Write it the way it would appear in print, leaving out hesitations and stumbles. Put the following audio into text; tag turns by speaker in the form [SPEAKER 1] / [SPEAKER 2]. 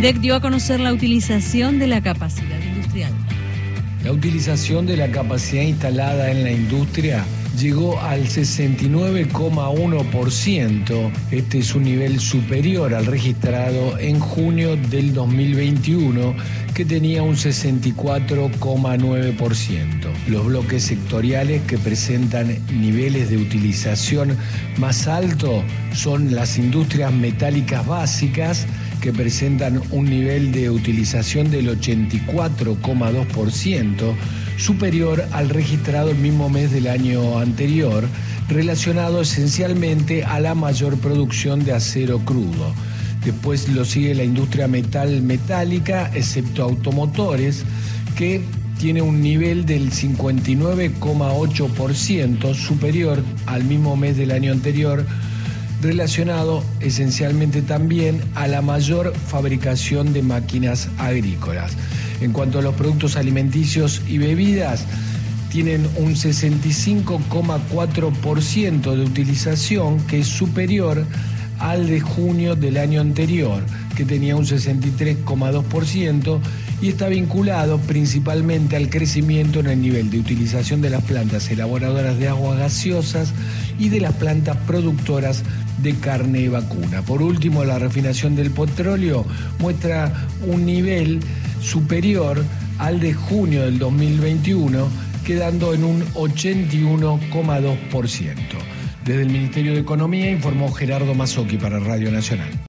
[SPEAKER 1] INDEC dio a conocer la utilización de la capacidad industrial.
[SPEAKER 2] La utilización de la capacidad instalada en la industria llegó al 69,1%. Este es un nivel superior al registrado en junio del 2021, que tenía un 64,9%. Los bloques sectoriales que presentan niveles de utilización más altos son las industrias metálicas básicas, que presentan un nivel de utilización del 84,2%, superior al registrado el mismo mes del año anterior, relacionado esencialmente a la mayor producción de acero crudo. Después lo sigue la industria metálica, excepto automotores, que tiene un nivel del 59,8%, superior al mismo mes del año anterior, relacionado esencialmente también a la mayor fabricación de máquinas agrícolas. En cuanto a los productos alimenticios y bebidas, tienen un 65,4% de utilización, que es superior al de junio del año anterior, que tenía un 63,2%, y está vinculado principalmente al crecimiento en el nivel de utilización de las plantas elaboradoras de aguas gaseosas y de las plantas productoras de carne vacuna. Por último, la refinación del petróleo muestra un nivel superior al de junio del 2021, quedando en un 81,2%. Desde el Ministerio de Economía informó Gerardo Mazzocchi para Radio Nacional.